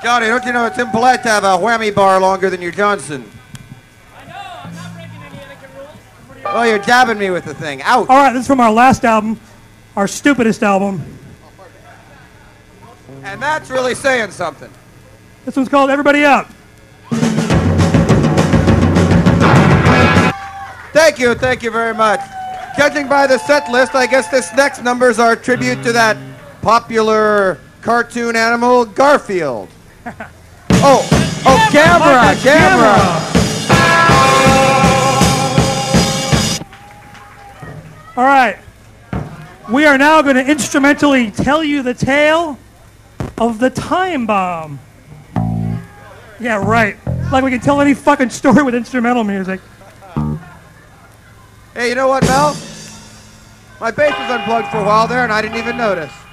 Johnny, don't you know it's impolite to have a whammy bar longer than your Johnson? I know, I'm not breaking any etiquette rules. Oh, you're jabbing me with the thing. Ouch. All right, this is from our last album, our stupidest album. And that's really saying something. This one's called Everybody Out. Thank you very much. Judging by the set list, I guess this next number's our tribute to that popular cartoon animal, Garfield. Camera. All right. We are now going to instrumentally tell you the tale of the time bomb. Yeah, right. Like we can tell any fucking story with instrumental music. Hey, you know what, Mel? My bass was unplugged for a while there, and I didn't even notice.